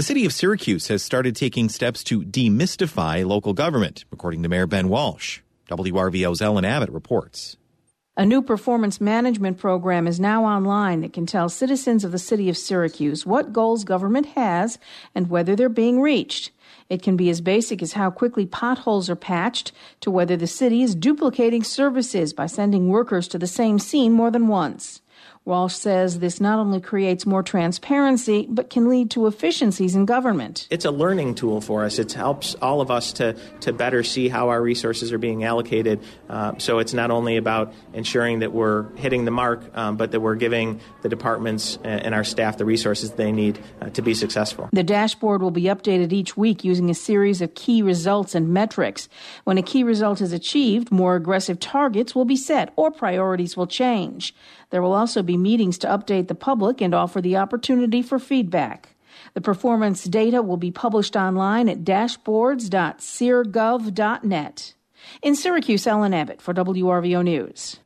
The city of Syracuse has started taking steps to demystify local government, according to Mayor Ben Walsh. WRVO's Ellen Abbott reports. A new performance management program is now online that can tell citizens of the city of Syracuse what goals government has and whether they're being reached. It can be as basic as how quickly potholes are patched to whether the city is duplicating services by sending workers to the same scene more than once. Walsh says this not only creates more transparency, but can lead to efficiencies in government. It's a learning tool for us. It helps all of us to better see how our resources are being allocated. So it's not only about ensuring that we're hitting the mark, but that we're giving the departments and our staff the resources they need to be successful. The dashboard will be updated each week using a series of key results and metrics. When a key result is achieved, more aggressive targets will be set or priorities will change. There will also be meetings to update the public and offer the opportunity for feedback. The performance data will be published online at dashboards.syrgov.net. In Syracuse, Ellen Abbott for WRVO News.